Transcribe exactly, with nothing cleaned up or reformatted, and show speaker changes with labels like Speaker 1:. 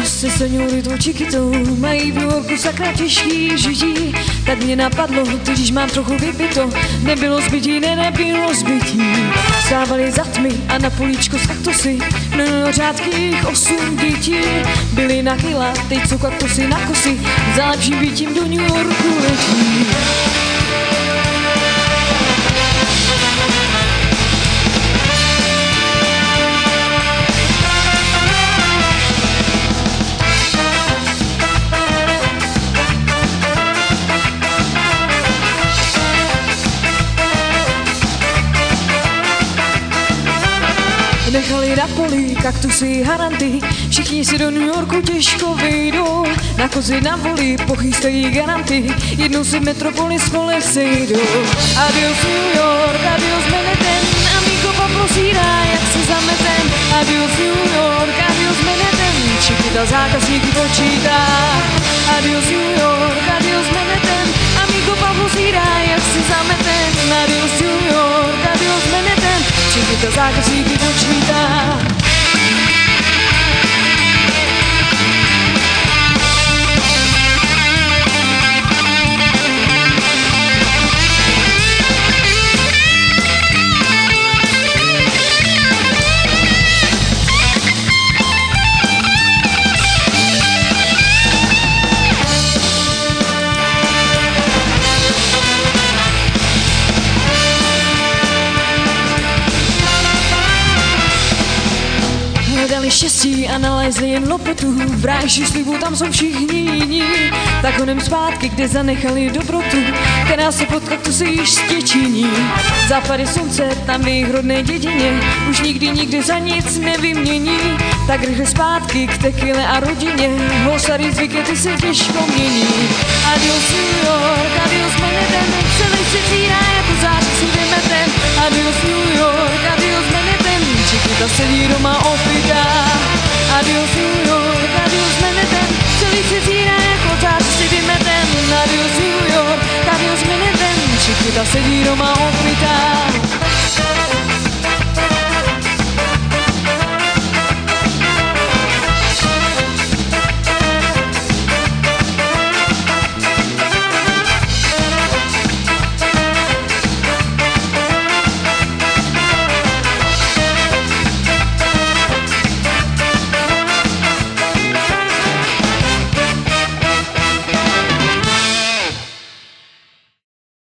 Speaker 1: se senioritou Chiquitou, mají v New Yorku sakra těžký žití. Tak mě napadlo, když mám trochu vypito, nebylo zbytí, ne, nebylo zbytí. Stávali za tmy a na políčko z kaktusy, no, no, řádkých osm dětí. Byli na kila, teď jsou kaktusy na kosy, za lepším bytím do New Yorku letí. Nechali na poli kaktusy haranty, všichni si do New Yorku těžko vejdou. Na kozy na voli pochystají garanty, jednou si v metropoli spole sejdou. Adios New York, adios Manhattan, amigo paprosírá, jak se zametem. Adios New York, adios Manhattan, Chiquita zákazníky počítá. Adios New York, adios Manhattan, amigo paprosírá, jak se zametem. Adios New York, adios Manhattan, Chiquita zákazníky počítá. Hledali štěstí a nalezli jen lopotu, v ráji slibu tam jsou všichni jiní. Tak honem zpátky, kde zanechali dobrotu, která se pod kaktusy již stěčiní. Západy slunce tam v jejich rodné dědině už nikdy nikdy za nic nevymění. Tak rychle zpátky k tekile a rodině, ho starý zvyky ty se těžko mění. Adios New York, adios Manhattan, celý se zírá jako zář si vymetem. Adios New York, adios Manhattan, Chiquita sedí doma opitá. Adios New York, adios Manhattan, celý se zírá jako zář si vymetem. Adios New York, adios Manhattan, Chiquita sedí doma opitá.